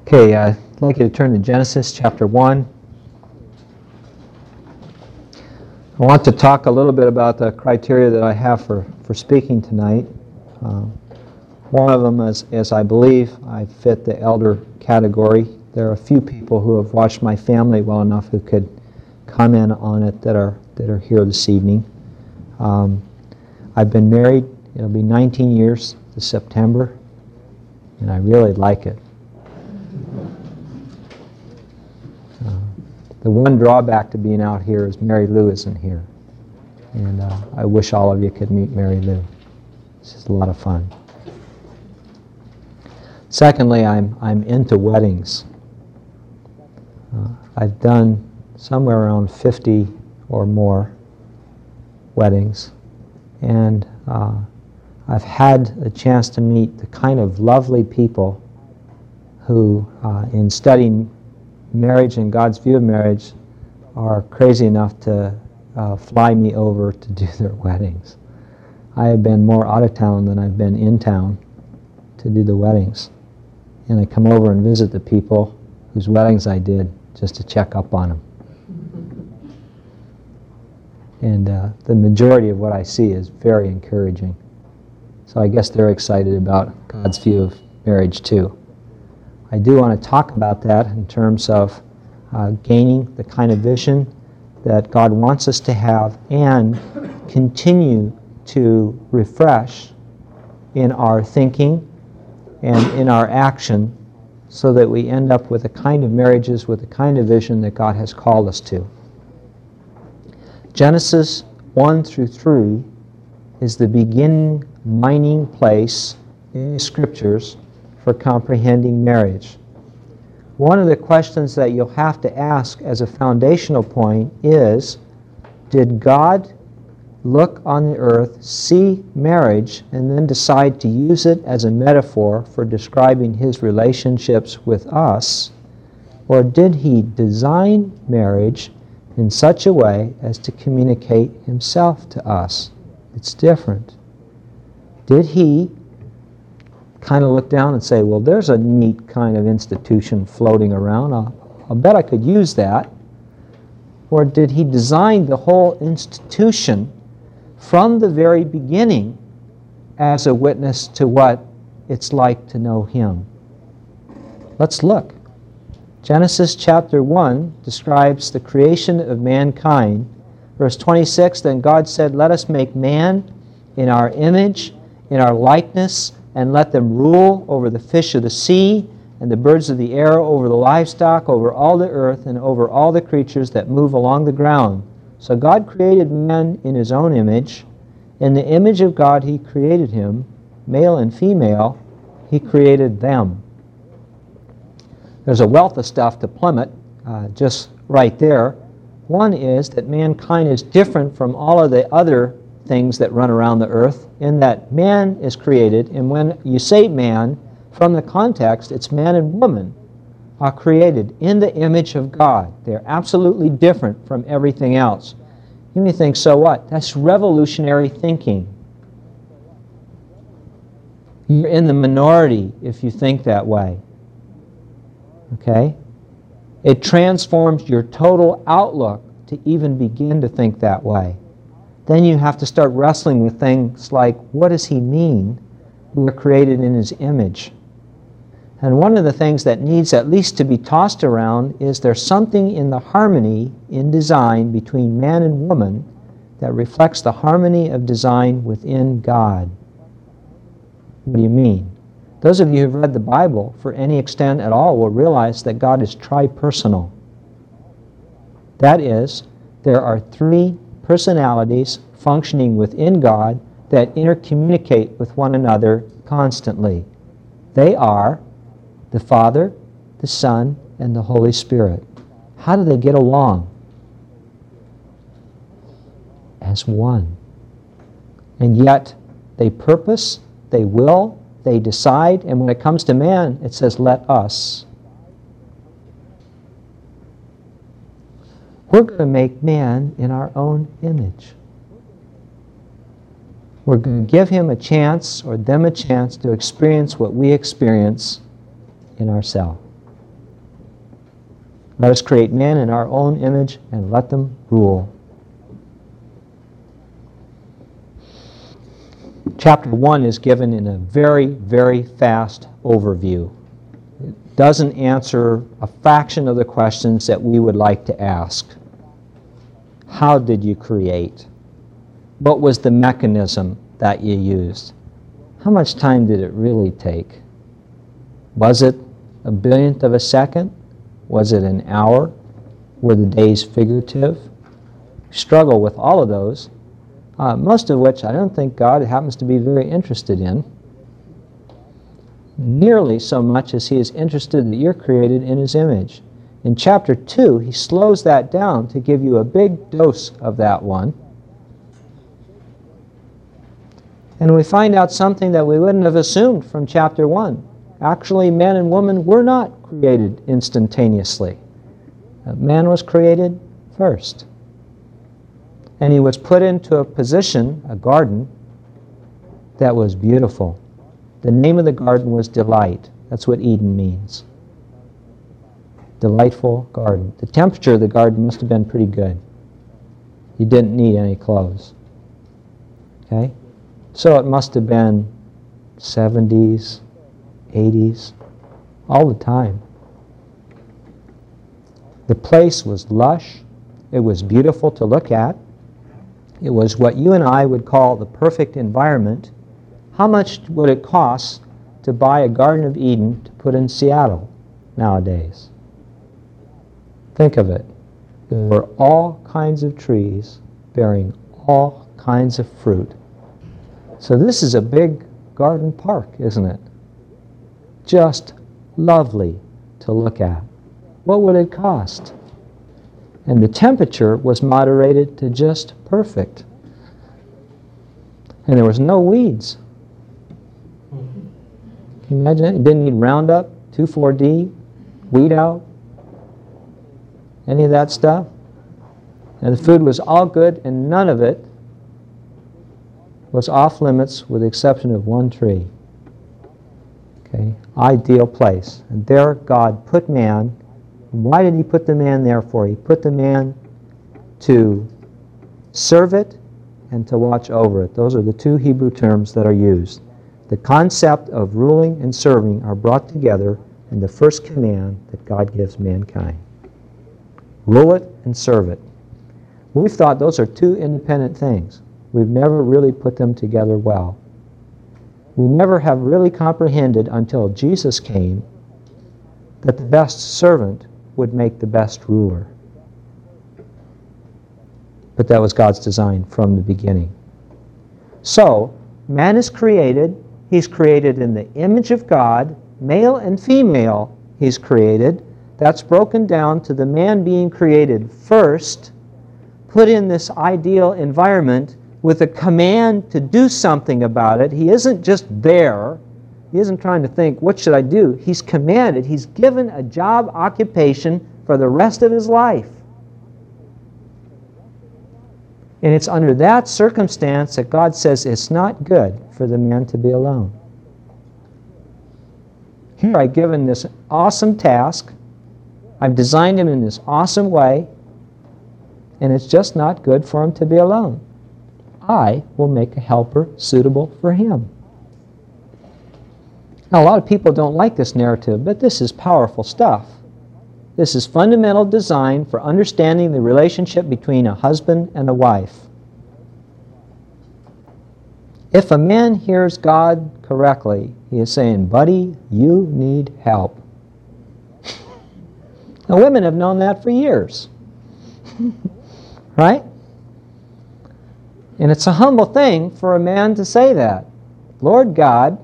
Okay, I'd like you to turn to Genesis chapter 1. I want to talk a little bit about the criteria that I have for speaking tonight. One of them is, as I believe I fit the elder category. There are a few people who have watched my family well enough who could comment on it that are here this evening. I've been married, it'll be 19 years this September, and I really like it. The one drawback to being out here is Mary Lou isn't here. And I wish all of you could meet Mary Lou. It's just a lot of fun. Secondly, I'm into weddings. I've done somewhere around 50 or more weddings. And I've had a chance to meet the kind of lovely people who, in studying marriage and God's view of marriage, are crazy enough to fly me over to do their weddings. I have been more out of town than I've been in town to do the weddings. And I come over and visit the people whose weddings I did just to check up on them. And the majority of what I see is very encouraging. So I guess they're excited about God's view of marriage too. I do want to talk about that in terms of gaining the kind of vision that God wants us to have and continue to refresh in our thinking and in our action so that we end up with the kind of marriages with the kind of vision that God has called us to. Genesis 1 through 3 is the beginning mining place in the Scriptures for comprehending marriage. One of the questions that you'll have to ask as a foundational point is, did God look on the earth, see marriage, and then decide to use it as a metaphor for describing his relationships with us? Or did he design marriage in such a way as to communicate himself to us? It's different. Did he kind of look down and say, well, there's a neat kind of institution floating around. I'll bet I could use that. Or did he design the whole institution from the very beginning as a witness to what it's like to know him? Let's look. Genesis chapter 1 describes the creation of mankind. Verse 26, then God said, let us make man in our image, in our likeness, and let them rule over the fish of the sea and the birds of the air, over the livestock, over all the earth, and over all the creatures that move along the ground. So God created man in his own image. In the image of God he created him, male and female, he created them. There's a wealth of stuff to plummet just right there. One is that mankind is different from all of the other things that run around the earth, in that man is created, and when you say man, from the context, it's man and woman are created in the image of God. They're absolutely different from everything else. You may think, so what? That's revolutionary thinking. You're in the minority if you think that way. Okay? It transforms your total outlook to even begin to think that way. Then you have to start wrestling with things like, what does he mean? We're created in his image. And one of the things that needs at least to be tossed around is there's something in the harmony in design between man and woman that reflects the harmony of design within God. What do you mean? Those of you who've read the Bible for any extent at all will realize that God is tripersonal. That is, there are three personalities functioning within God that intercommunicate with one another constantly. They are the Father, the Son, and the Holy Spirit. How do they get along? As one. And yet, they purpose, they will, they decide, and when it comes to man, it says, let us. We're going to make man in our own image. We're going to give him a chance, or them a chance, to experience what we experience in ourselves. Let us create man in our own image and let them rule. Chapter 1 is given in a very, very fast overview. It doesn't answer a fraction of the questions that we would like to ask. How did you create? What was the mechanism that you used? How much time did it really take? Was it a billionth of a second? Was it an hour? Were the days figurative? We struggle with all of those, most of which I don't think God happens to be very interested in, nearly so much as He is interested that you're created in His image. In chapter 2, He slows that down to give you a big dose of that one. And we find out something that we wouldn't have assumed from chapter 1. Actually, man and woman were not created instantaneously. Man was created first. And he was put into a position, a garden, that was beautiful. The name of the garden was Delight. That's what Eden means. Delightful garden. The temperature of the garden must have been pretty good. You didn't need any clothes. Okay? So it must have been 70s, 80s, all the time. The place was lush. It was beautiful to look at. It was what you and I would call the perfect environment. How much would it cost to buy a Garden of Eden to put in Seattle nowadays? Think of it. There were all kinds of trees bearing all kinds of fruit. So this is a big garden park, isn't it? Just lovely to look at. What would it cost? And the temperature was moderated to just perfect. And there was no weeds. Can you imagine that? You didn't need Roundup, 2,4-D, weed out, any of that stuff. And the food was all good, and none of it was off limits with the exception of one tree. Okay, ideal place. And there God put man. Why did He put the man there for? He put the man to serve it and to watch over it. Those are the two Hebrew terms that are used. The concept of ruling and serving are brought together in the first command that God gives mankind. Rule it and serve it. We've thought those are two independent things. We've never really put them together well. We never have really comprehended until Jesus came that the best servant would make the best ruler. But that was God's design from the beginning. So, man is created. He's created in the image of God. Male and female He's created. That's broken down to the man being created first, put in this ideal environment with a command to do something about it. He isn't just there. He isn't trying to think, what should I do? He's commanded. He's given a job occupation for the rest of his life. And it's under that circumstance that God says it's not good for the man to be alone. Here I've given this awesome task. I've designed him in this awesome way, and it's just not good for him to be alone. I will make a helper suitable for him. Now, a lot of people don't like this narrative, but this is powerful stuff. This is fundamental design for understanding the relationship between a husband and a wife. If a man hears God correctly, he is saying, buddy, you need help. Now, women have known that for years. Right? And it's a humble thing for a man to say that. Lord God,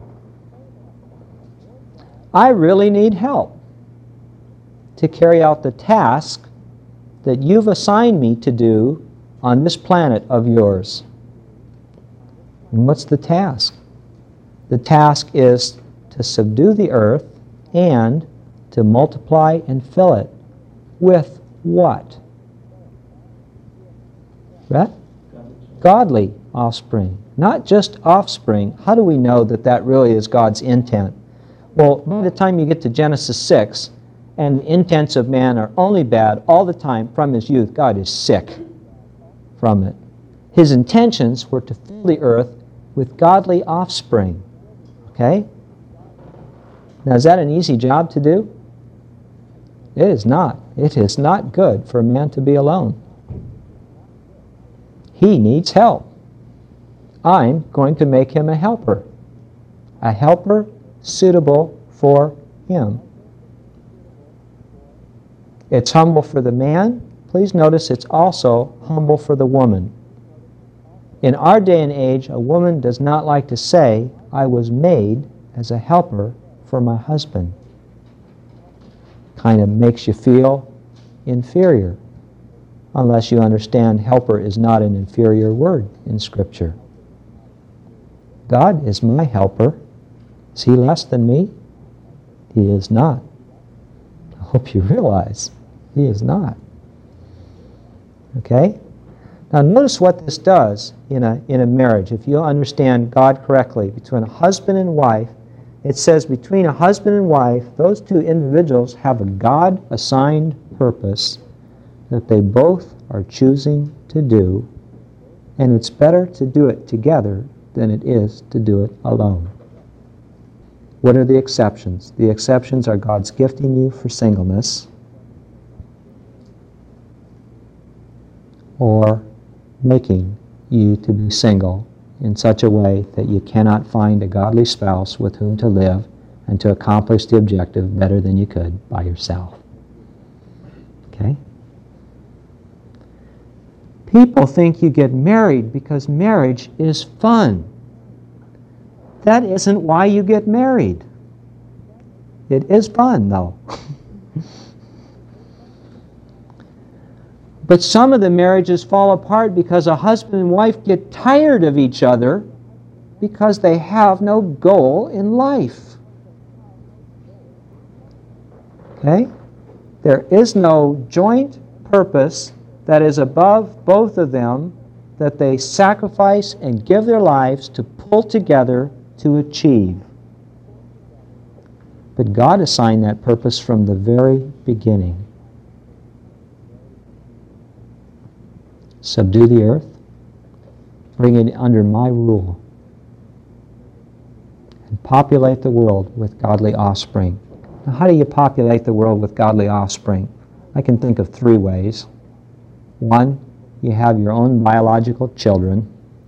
I really need help to carry out the task that you've assigned me to do on this planet of yours. And what's the task? The task is to subdue the earth and to multiply and fill it. With what? Right? Godly offspring. Not just offspring. How do we know that that really is God's intent? Well, by the time you get to Genesis 6, and the intents of man are only bad all the time from his youth. God is sick from it. His intentions were to fill the earth with godly offspring. Okay? Now, is that an easy job to do? It is not. It is not good for a man to be alone. He needs help. I'm going to make him a helper suitable for him. It's humble for the man. Please notice it's also humble for the woman. In our day and age, a woman does not like to say, I was made as a helper for my husband. Kind of makes you feel inferior, unless you understand helper is not an inferior word in Scripture. God is my helper. Is he less than me? He is not. I hope you realize he is not. Okay? Now notice what this does in a marriage. If you understand God correctly, between a husband and wife, it says between a husband and wife, those two individuals have a God-assigned purpose that they both are choosing to do, and it's better to do it together than it is to do it alone. What are the exceptions? The exceptions are God's gifting you for singleness, or making you to be single in such a way that you cannot find a godly spouse with whom to live and to accomplish the objective better than you could by yourself. Okay? People think you get married because marriage is fun. That isn't why you get married. It is fun, though. But some of the marriages fall apart because a husband and wife get tired of each other because they have no goal in life. Okay? There is no joint purpose that is above both of them that they sacrifice and give their lives to pull together to achieve. But God assigned that purpose from the very beginning. Subdue the earth, bring it under my rule, and populate the world with godly offspring. Now, how do you populate the world with godly offspring? I can think of three ways. One, you have your own biological children,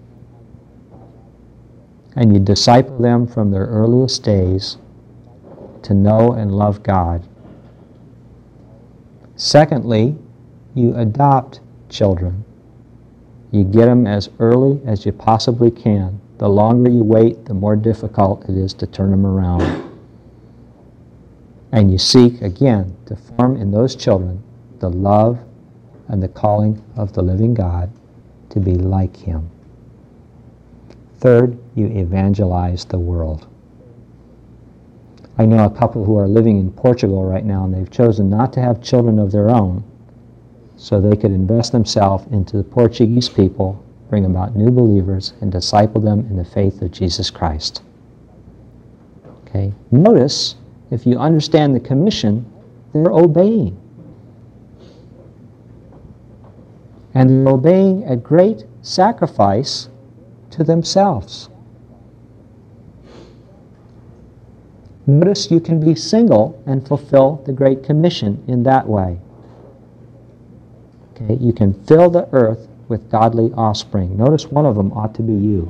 and you disciple them from their earliest days to know and love God. Secondly, you adopt children. You get them as early as you possibly can. The longer you wait, the more difficult it is to turn them around. And you seek, again, to form in those children the love and the calling of the living God to be like Him. Third, you evangelize the world. I know a couple who are living in Portugal right now, and they've chosen not to have children of their own so they could invest themselves into the Portuguese people, bring about new believers, and disciple them in the faith of Jesus Christ. Okay? Notice, if you understand the commission, they're obeying. And they're obeying at great sacrifice to themselves. Notice you can be single and fulfill the Great Commission in that way. Okay, you can fill the earth with godly offspring. Notice one of them ought to be you.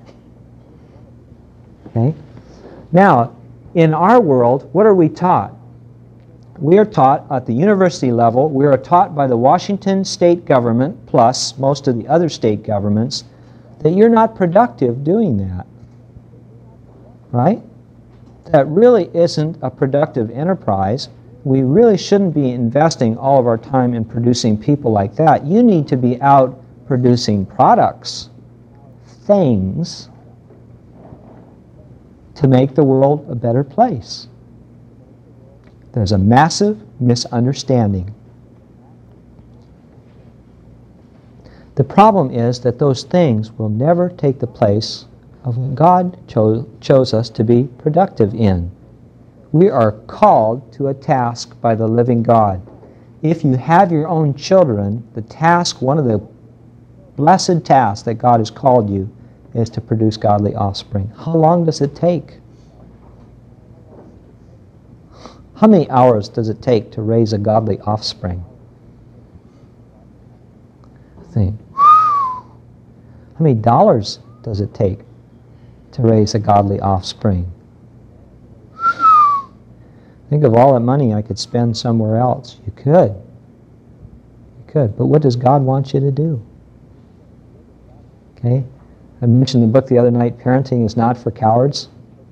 Okay? Now, in our world, what are we taught? We are taught at the university level, we are taught by the Washington state government, plus most of the other state governments, that you're not productive doing that. Right? That really isn't a productive enterprise. We really shouldn't be investing all of our time in producing people like that. You need to be out producing products, things, to make the world a better place. There's a massive misunderstanding. The problem is that those things will never take the place of what God chose us to be productive in. We are called to a task by the living God. If you have your own children, the task, one of the blessed tasks that God has called you, is to produce godly offspring. How long does it take? How many hours does it take to raise a godly offspring? Think. How many dollars does it take to raise a godly offspring? Think of all that money I could spend somewhere else. You could. You could. But what does God want you to do? Okay? I mentioned in the book the other night, parenting is not for cowards.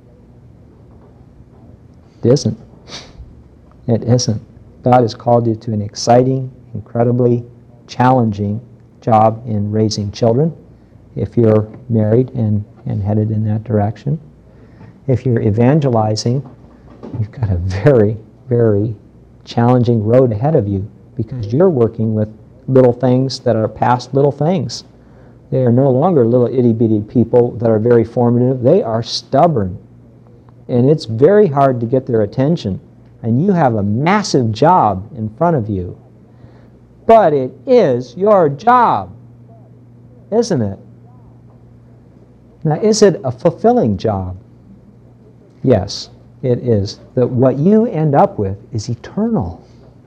It isn't. It isn't. God has called you to an exciting, incredibly challenging job in raising children, if you're married and headed in that direction. If you're evangelizing, you've got a very, very challenging road ahead of you, because you're working with little things that are past little things. They are no longer little itty-bitty people that are very formative. They are stubborn. And it's very hard to get their attention. And you have a massive job in front of you. But it is your job, isn't it? Now, is it a fulfilling job? Yes, it is. That what you end up with is eternal.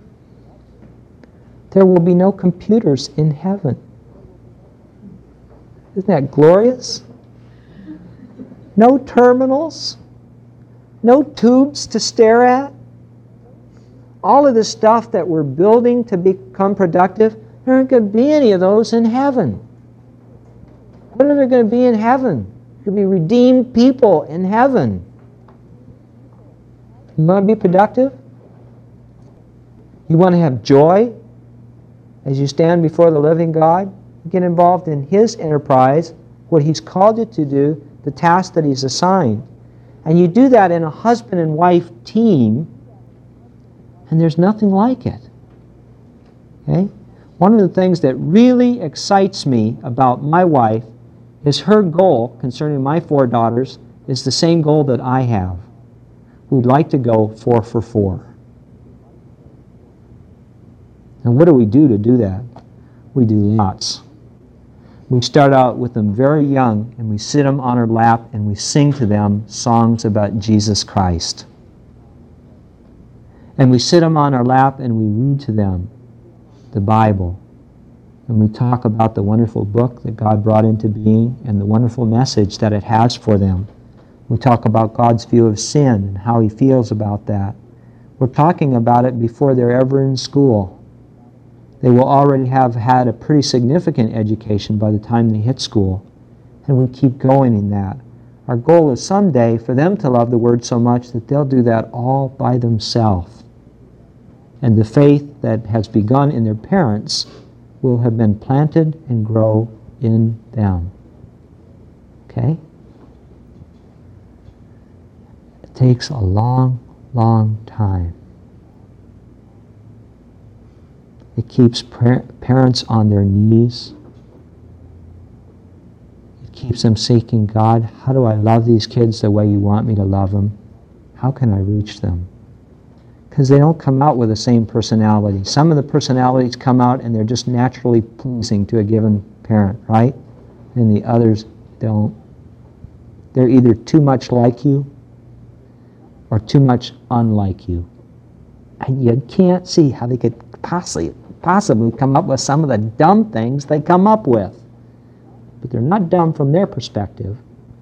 There will be no computers in heaven. Isn't that glorious? No terminals, no tubes to stare at. All of the stuff that we're building to become productive, there aren't going to be any of those in heaven. What are there going to be in heaven? There could be redeemed people in heaven. You want to be productive? You want to have joy as you stand before the living God? Get involved in His enterprise, what He's called you to do, the task that He's assigned. And you do that in a husband and wife team, and there's nothing like it. Okay? One of the things that really excites me about my wife is her goal concerning my 4 daughters is the same goal that I have. We'd like to go 4 for 4. And what do we do to do that? We do lots. We start out with them very young, and we sit them on our lap, and we sing to them songs about Jesus Christ. And we sit them on our lap, and we read to them the Bible. And we talk about the wonderful book that God brought into being and the wonderful message that it has for them. We talk about God's view of sin and how He feels about that. We're talking about it before they're ever in school. They will already have had a pretty significant education by the time they hit school. And we keep going in that. Our goal is someday for them to love the Word so much that they'll do that all by themselves. And the faith that has begun in their parents will have been planted and grow in them. Okay? It takes a long, long time. It keeps parents on their knees. It keeps them seeking God. How do I love these kids the way you want me to love them? How can I reach them? Because they don't come out with the same personality. Some of the personalities come out and they're just naturally pleasing to a given parent, right? And the others don't. They're either too much like you or too much unlike you. And you can't see how they could possibly come up with some of the dumb things they come up with. But they're not dumb from their perspective.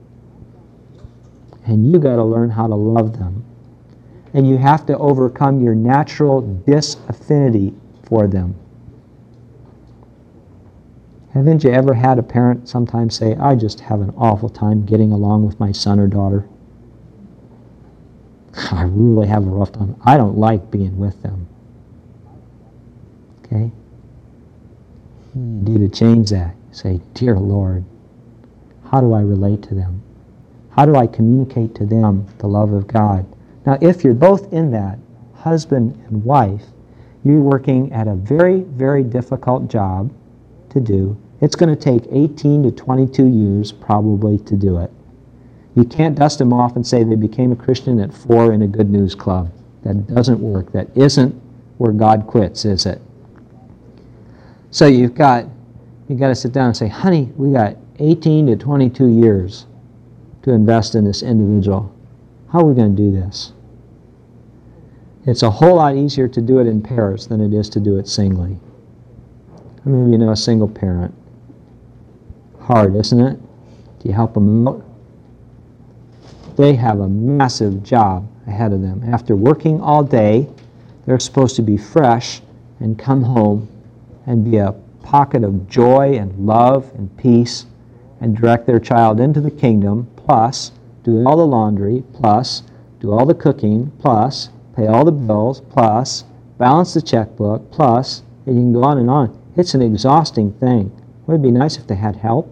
And you got to learn how to love them. And you have to overcome your natural disaffinity for them. Haven't you ever had a parent sometimes say, I just have an awful time getting along with my son or daughter? I really have a rough time. I don't like being with them. Okay? You need to change that. Say, dear Lord, how do I relate to them? How do I communicate to them the love of God? Now, if you're both in that, husband and wife, you're working at a very, very difficult job to do. It's going to take 18 to 22 years probably to do it. You can't dust them off and say they became a Christian at 4 in a Good News Club. That doesn't work. That isn't where God quits, is it? So you've got to sit down and say, honey, we got 18 to 22 years to invest in this individual. How are we going to do this? It's a whole lot easier to do it in pairs than it is to do it singly. How many of you know a single parent? Hard, isn't it? Do you help them out? They have a massive job ahead of them. After working all day, they're supposed to be fresh and come home and be a pocket of joy and love and peace and direct their child into the kingdom, plus do all the laundry, plus do all the cooking, plus pay all the bills, plus balance the checkbook, plus, and you can go on and on. It's an exhausting thing. Wouldn't it be nice if they had help?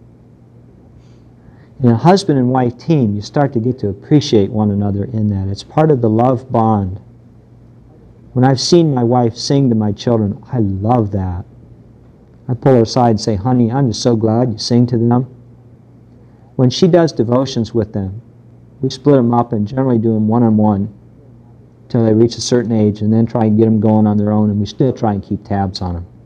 In a husband and wife team, you start to get to appreciate one another in that. It's part of the love bond. When I've seen my wife sing to my children, I love that. I pull her aside and say, honey, I'm just so glad you sing to them. When she does devotions with them, we split them up and generally do them one-on-one until they reach a certain age, and then try and get them going on their own, and we still try and keep tabs on them.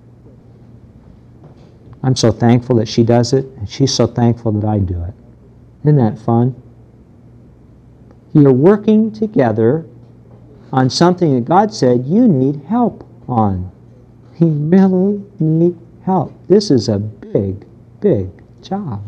I'm so thankful that she does it, and she's so thankful that I do it. Isn't that fun? You're working together on something that God said you need help on. You really need help. This is a big, big job.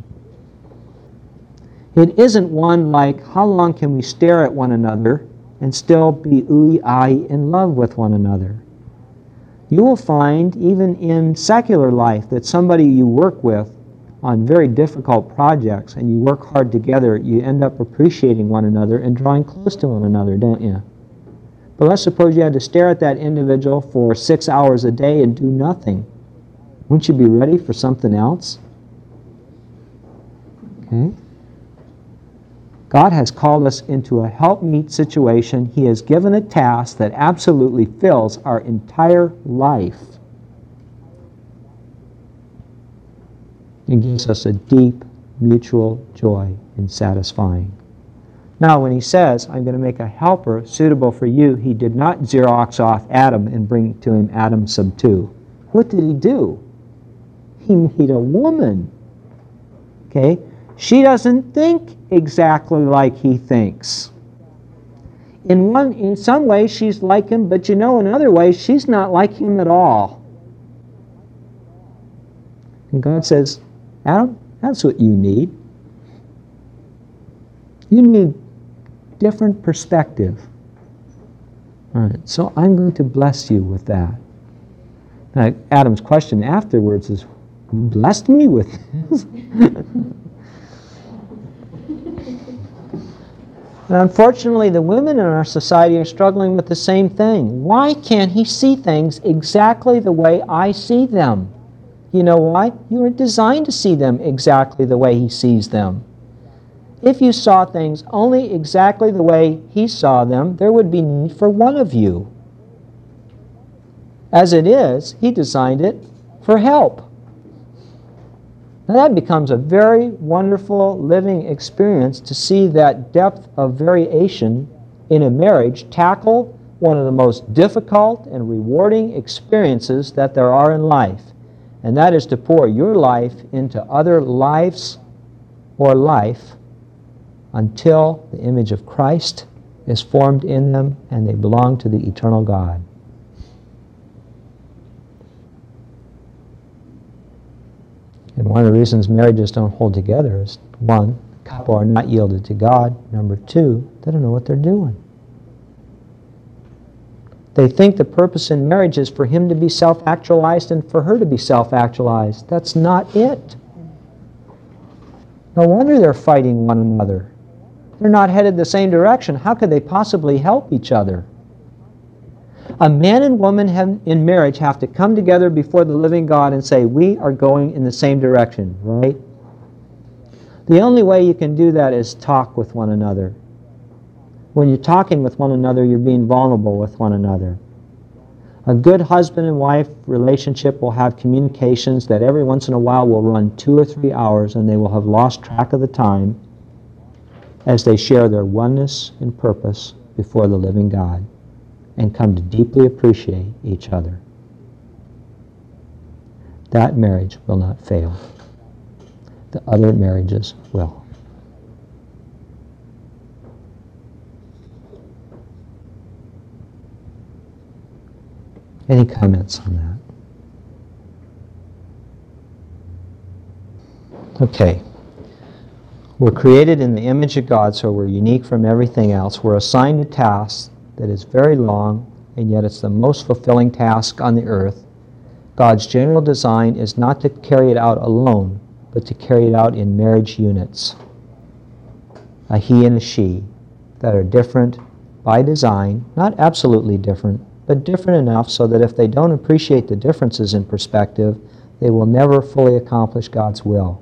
It isn't one like, how long can we stare at one another and still be ooey-eye in love with one another? You will find, even in secular life, that somebody you work with on very difficult projects and you work hard together, you end up appreciating one another and drawing close to one another, don't you? But let's suppose you had to stare at that individual for 6 hours a day and do nothing. Wouldn't you be ready for something else? Okay? God has called us into a help-meet situation. He has given a task that absolutely fills our entire life. It gives us a deep mutual joy in satisfying. Now, when he says, I'm going to make a helper suitable for you, he did not Xerox off Adam and bring to him Adam sub 2. What did he do? He made a woman. Okay? She doesn't think exactly like he thinks. In some ways she's like him, but you know, in other ways she's not like him at all. And God says, Adam, that's what you need. You need different perspective. All right, so I'm going to bless you with that. Now, Adam's question afterwards is, you blessed me with this? And unfortunately, the women in our society are struggling with the same thing. Why can't he see things exactly the way I see them? You know why? You were designed to see them exactly the way he sees them. If you saw things only exactly the way he saw them, there would be need for one of you. As it is, he designed it for help. Now that becomes a very wonderful living experience to see that depth of variation in a marriage tackle one of the most difficult and rewarding experiences that there are in life. And that is to pour your life into other lives or life until the image of Christ is formed in them and they belong to the eternal God. And one of the reasons marriages don't hold together is, one, the couple are not yielded to God. Number two, they don't know what they're doing. They think the purpose in marriage is for him to be self-actualized and for her to be self-actualized. That's not it. No wonder they're fighting one another. They're not headed the same direction. How could they possibly help each other? A man and woman in marriage have to come together before the living God and say, we are going in the same direction, right? The only way you can do that is talk with one another. When you're talking with one another, you're being vulnerable with one another. A good husband and wife relationship will have communications that every once in a while will run 2 or 3 hours and they will have lost track of the time. as they share their oneness and purpose before the living God and come to deeply appreciate each other. That marriage will not fail. The other marriages will. Any comments on that? Okay. We're created in the image of God, so we're unique from everything else. We're assigned a task that is very long, and yet it's the most fulfilling task on the earth. God's general design is not to carry it out alone, but to carry it out in marriage units, a he and a she, that are different by design, not absolutely different, but different enough so that if they don't appreciate the differences in perspective, they will never fully accomplish God's will.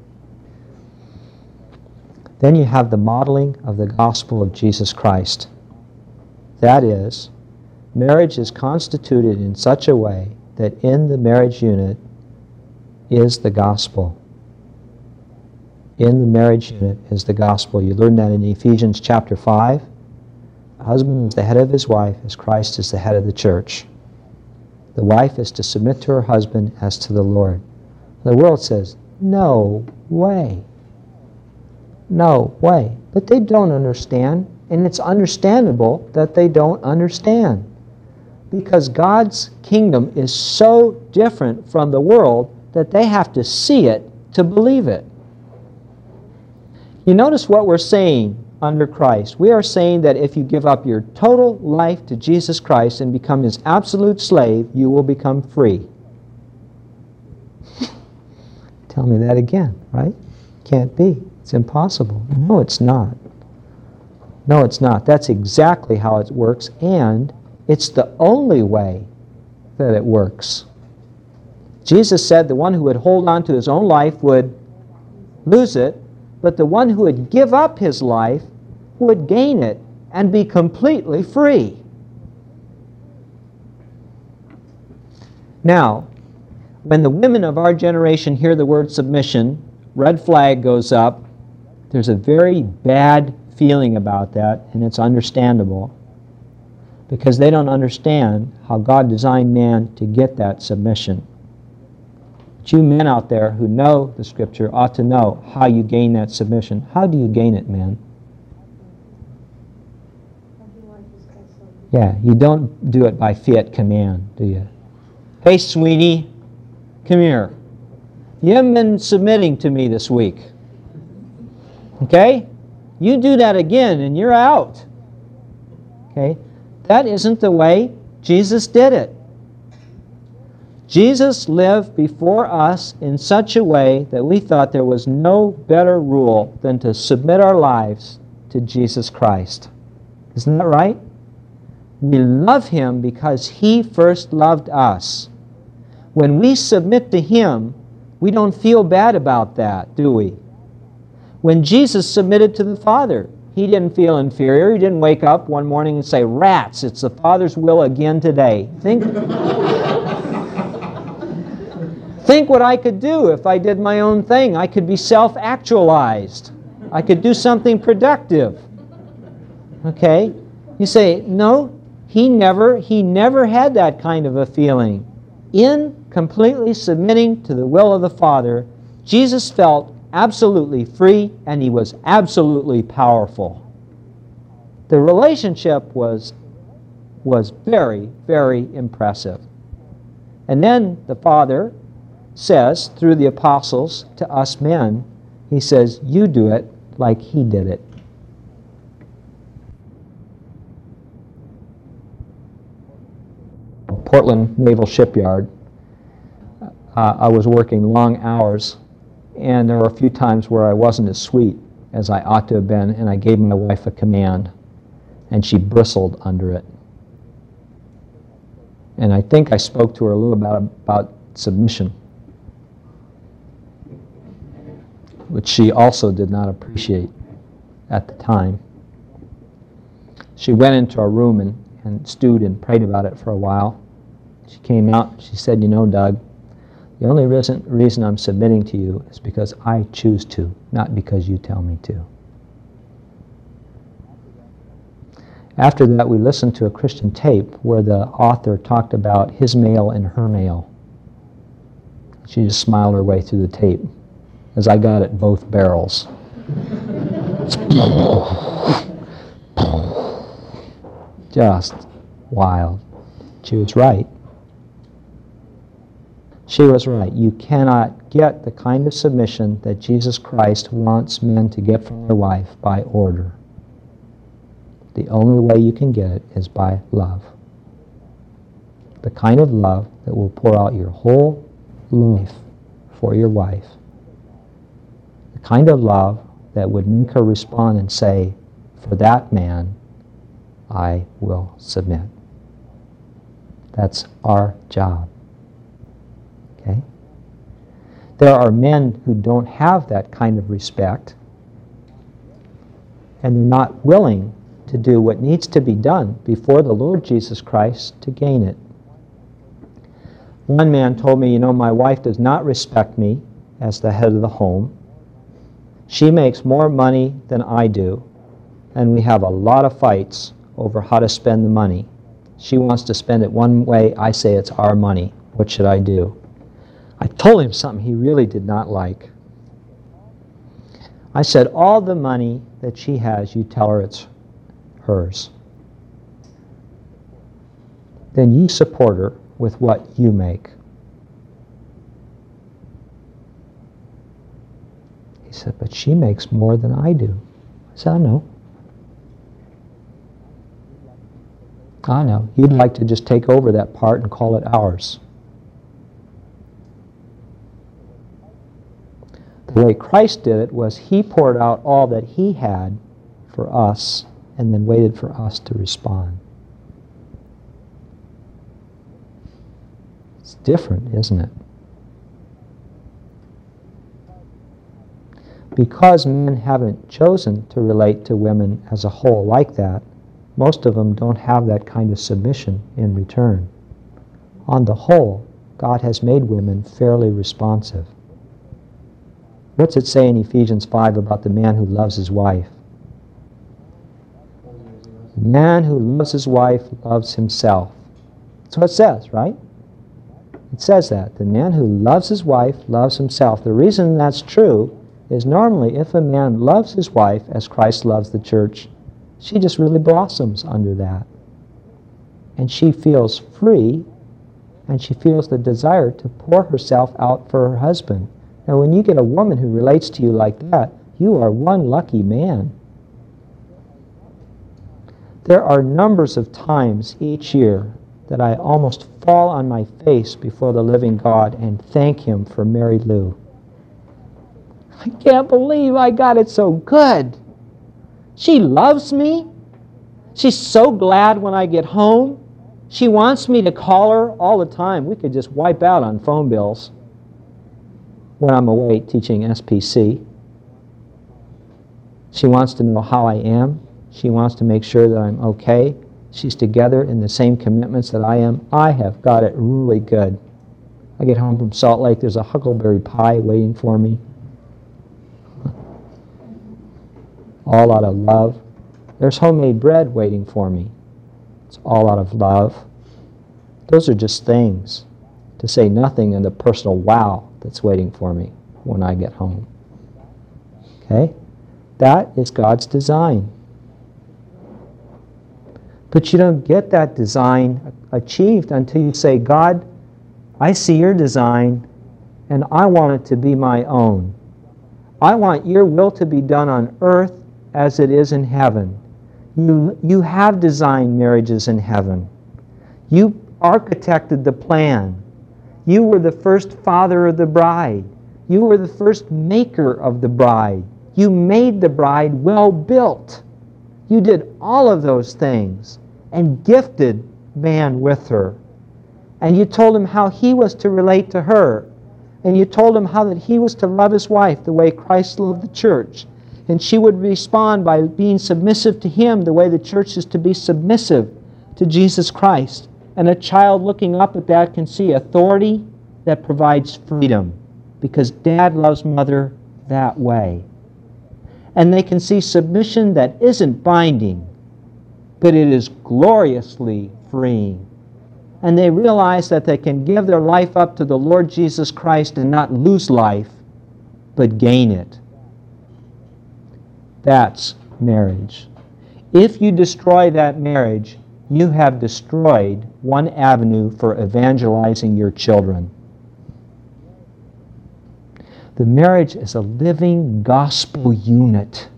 Then you have the modeling of the gospel of Jesus Christ. That is, marriage is constituted in such a way that in the marriage unit is the gospel. In the marriage unit is the gospel. You learn that in Ephesians chapter 5. The husband is the head of his wife as Christ is the head of the church. The wife is to submit to her husband as to the Lord. The world says, no way. No way. But they don't understand, and it's understandable that they don't understand. Because God's kingdom is so different from the world that they have to see it to believe it. You notice what we're saying under Christ. We are saying that if you give up your total life to Jesus Christ and become His absolute slave, you will become free. Tell me that again, right? Can't be. It's impossible. No, it's not. No, it's not. That's exactly how it works, and it's the only way that it works. Jesus said the one who would hold on to his own life would lose it, but the one who would give up his life would gain it and be completely free. Now, when the women of our generation hear the word submission, red flag goes up. There's a very bad feeling about that, and it's understandable, because they don't understand how God designed man to get that submission. But you men out there who know the Scripture ought to know how you gain that submission. How do you gain it, man? Yeah, you don't do it by fiat command, do you? Hey, sweetie, come here. You haven't been submitting to me this week. Okay? You do that again and you're out. Okay? That isn't the way Jesus did it. Jesus lived before us in such a way that we thought there was no better rule than to submit our lives to Jesus Christ. Isn't that right? We love Him because He first loved us. When we submit to Him, we don't feel bad about that, do we? When Jesus submitted to the Father, He didn't feel inferior. He didn't wake up one morning and say, rats, it's the Father's will again today. Think what I could do if I did my own thing. I could be self-actualized. I could do something productive. Okay? You say, no, He never had that kind of a feeling. In completely submitting to the will of the Father, Jesus felt absolutely free, and He was absolutely powerful. The relationship was very, very impressive. And then the Father says, through the apostles, to us men, He says, you do it like He did it. Portland Naval Shipyard. I was working long hours, and there were a few times where I wasn't as sweet as I ought to have been, and I gave my wife a command, and she bristled under it. And I think I spoke to her a little about submission, which she also did not appreciate at the time. She went into our room and stewed and prayed about it for a while. She came out, she said, you know, Doug, the only reason I'm submitting to you is because I choose to, not because you tell me to. After that, we listened to a Christian tape where the author talked about his male and her male. She just smiled her way through the tape as I got at both barrels. Just wild. She was right. She was right. You cannot get the kind of submission that Jesus Christ wants men to get from their wife by order. The only way you can get it is by love. The kind of love that will pour out your whole life for your wife. The kind of love that would make her respond and say, for that man, I will submit. That's our job. Okay? There are men who don't have that kind of respect, and they're not willing to do what needs to be done before the Lord Jesus Christ to gain it. One man told me, my wife does not respect me as the head of the home. She makes more money than I do, and we have a lot of fights over how to spend the money. She wants to spend it one way. I say it's our money. What should I do? I told him something he really did not like. I said, all the money that she has, you tell her it's hers. Then you support her with what you make. He said, but she makes more than I do. I said, I know. I know. You'd like to just take over that part and call it ours. The way Christ did it was He poured out all that He had for us and then waited for us to respond. It's different, isn't it? Because men haven't chosen to relate to women as a whole like that, most of them don't have that kind of submission in return. On the whole, God has made women fairly responsive. What's it say in Ephesians 5 about the man who loves his wife? The man who loves his wife loves himself. That's what it says, right? It says that. The man who loves his wife loves himself. The reason that's true is normally if a man loves his wife as Christ loves the church, she just really blossoms under that. And she feels free, and she feels the desire to pour herself out for her husband. And when you get a woman who relates to you like that, you are one lucky man. There are numbers of times each year that I almost fall on my face before the living God and thank Him for Mary Lou. I can't believe I got it so good. She loves me. She's so glad when I get home. She wants me to call her all the time. We could just wipe out on phone bills when I'm away teaching SPC. She wants to know how I am. She wants to make sure that I'm okay. She's together in the same commitments that I am. I have got it really good. I get home from Salt Lake, there's a huckleberry pie waiting for me. All out of love. There's homemade bread waiting for me. It's all out of love. Those are just things, to say nothing of the personal wow that's waiting for me when I get home. Okay? That is God's design. But you don't get that design achieved until you say, God, I see your design and I want it to be my own. I want your will to be done on earth as it is in heaven. You have designed marriages in heaven. You architected the plan. You were the first father of the bride. You were the first maker of the bride. You made the bride well built. You did all of those things and gifted man with her. And you told him how he was to relate to her. And you told him how that he was to love his wife the way Christ loved the church. And she would respond by being submissive to him the way the church is to be submissive to Jesus Christ. And a child looking up at that can see authority that provides freedom, because dad loves mother that way. And they can see submission that isn't binding, but it is gloriously freeing. And they realize that they can give their life up to the Lord Jesus Christ and not lose life, but gain it. That's marriage. If you destroy that marriage, you have destroyed one avenue for evangelizing your children. The marriage is a living gospel unit.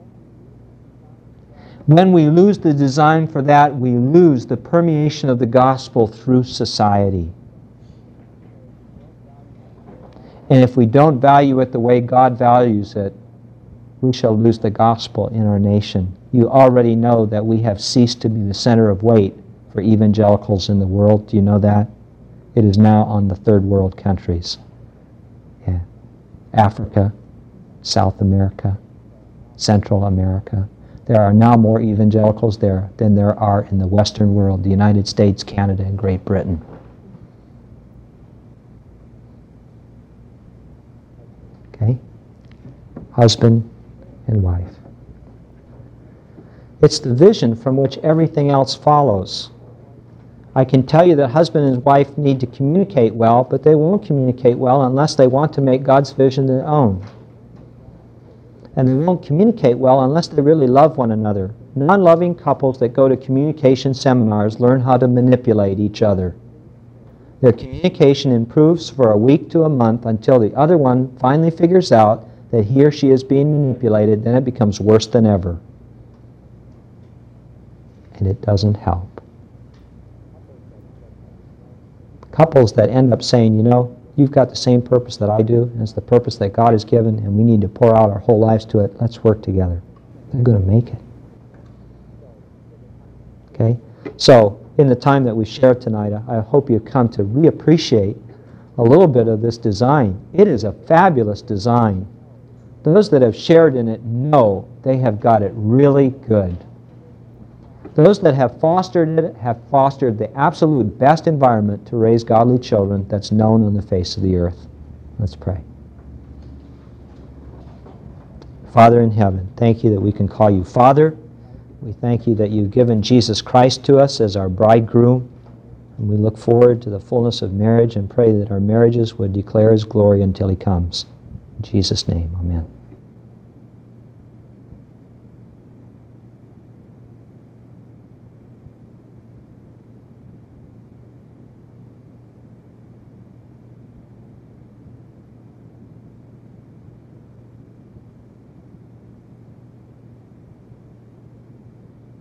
When we lose the design for that, we lose the permeation of the gospel through society. And if we don't value it the way God values it, we shall lose the gospel in our nation. You already know that we have ceased to be the center of weight for evangelicals in the world. Do you know that? It is now on the third world countries. Yeah. Africa, South America, Central America. There are now more evangelicals there than there are in the Western world, the United States, Canada, and Great Britain. Okay? Husband and wife. It's the vision from which everything else follows. I can tell you that husband and wife need to communicate well, but they won't communicate well unless they want to make God's vision their own. And they won't communicate well unless they really love one another. Non-loving couples that go to communication seminars learn how to manipulate each other. Their communication improves for a week to a month until the other one finally figures out that he or she is being manipulated. Then it becomes worse than ever. And it doesn't help. Couples that end up saying, you know, you've got the same purpose that I do, and it's the purpose that God has given, and we need to pour out our whole lives to it. Let's work together. They're going to make it. Okay? So, in the time that we share tonight, I hope you've come to reappreciate a little bit of this design. It is a fabulous design. Those that have shared in it know they have got it really good. Those that have fostered it have fostered the absolute best environment to raise godly children that's known on the face of the earth. Let's pray. Father in heaven, thank you that we can call you Father. We thank you that you've given Jesus Christ to us as our bridegroom. And we look forward to the fullness of marriage and pray that our marriages would declare his glory until he comes. In Jesus' name, amen.